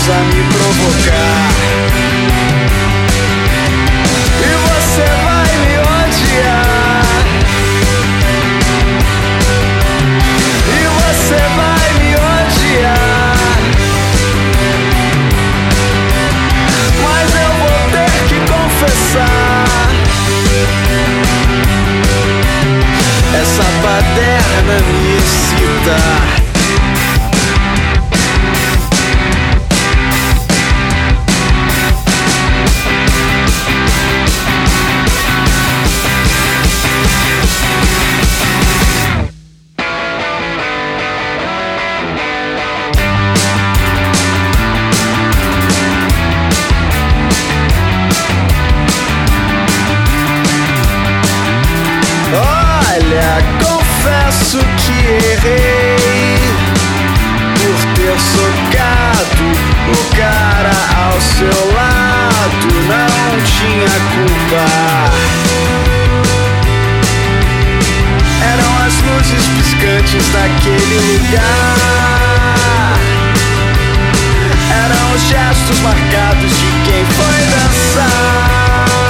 estranhos a me provocar. E você vai me odiar. E você vai me odiar. Mas eu vou ter que confessar, essa baderna me excita. Olha, confesso que errei por ter socado o cara ao seu lado. Não tinha culpa. Eram as luzes piscantes daquele lugar. Eram os gestos marcados de quem foi dançar.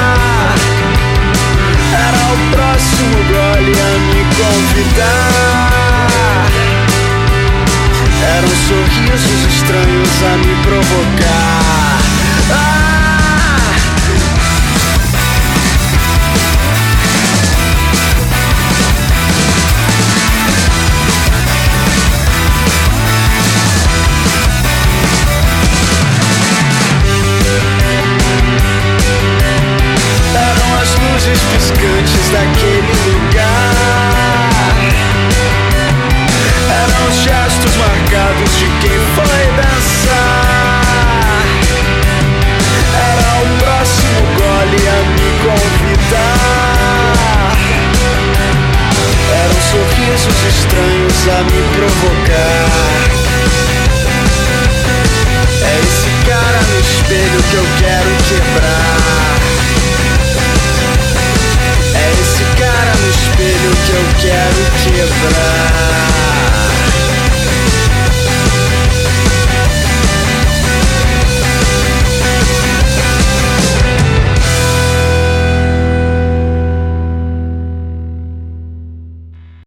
Era o próximo gole a me convidar. Eram sorrisos estranhos a me provocar.